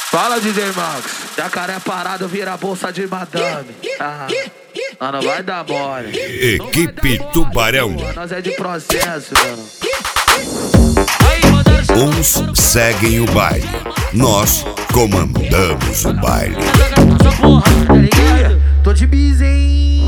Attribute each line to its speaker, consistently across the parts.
Speaker 1: Fala, DJ Max. Jacaré parado vira bolsa de madame. Não vai dar mole.
Speaker 2: Equipe Tubarão.
Speaker 1: Nós é de processo, mano.
Speaker 2: Uns seguem o baile, nós comandamos o baile.
Speaker 1: Tô de bis, hein?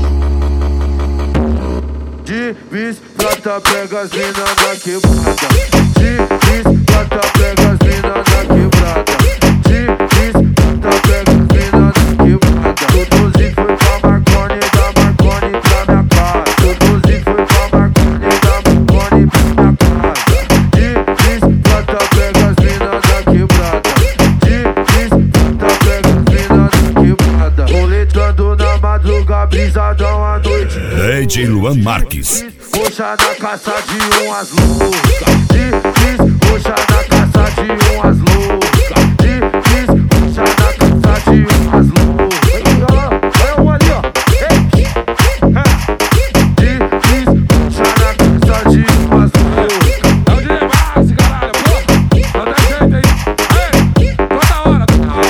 Speaker 1: De bis, prata, pega as mina da quebrada. De bis, prata, pega as mina da quebrada. De bis, prata, pega as mina da quebrada. Tutuzi foi pra Marconi, da Marconi pra minha casa. Tutuzi foi pra Marconi, da Marconi pra minha casa. De bis, prata, pega as mina da quebrada. De bis, prata, pega as mina da quebrada. Roletando na madruga, brisadão à noite.
Speaker 2: DJ Luan Marques.
Speaker 1: Roxa na caça de umas loucas. De roxa na caça de umas loucas. De roxa na caça de umas loucas. Olha um ali, ó. De roxa na caça de umas loucas.
Speaker 3: É o DJ Max, caralho, pô. Não tem jeito aí. Toda hora.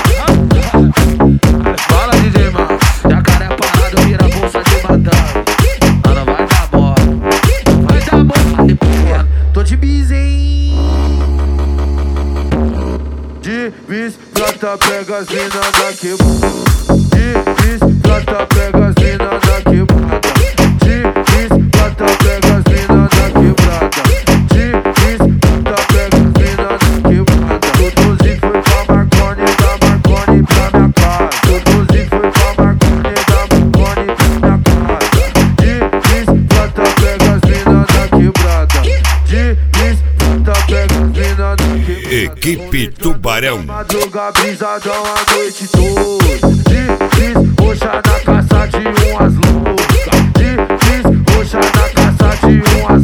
Speaker 1: Fala, DJ Max. Jacaré parado vira bolsa de madame. Não vai dar bola. Vai dar bola. Tô de bis, hein? De bis, prata, pega as mina da quebrada. De bis, prata, pega as mina da quebrada. De bis, prata, pega as mina da quebrada. De bis, prata, pega as mina da quebrada. Tutuzi foi pra Marconi, da Marconi pra minha casa. Tutuzi foi pra Marconi, da Marconi pra minha casa. De bis, prata, pega as mina da quebrada. De bis, prata, pega as mina da quebrada.
Speaker 2: Equipe Tubarão.
Speaker 1: Madruga, brisadão a noite toda. De bis, roxa na caça de umas loucas. De bis, roxa na caça de umas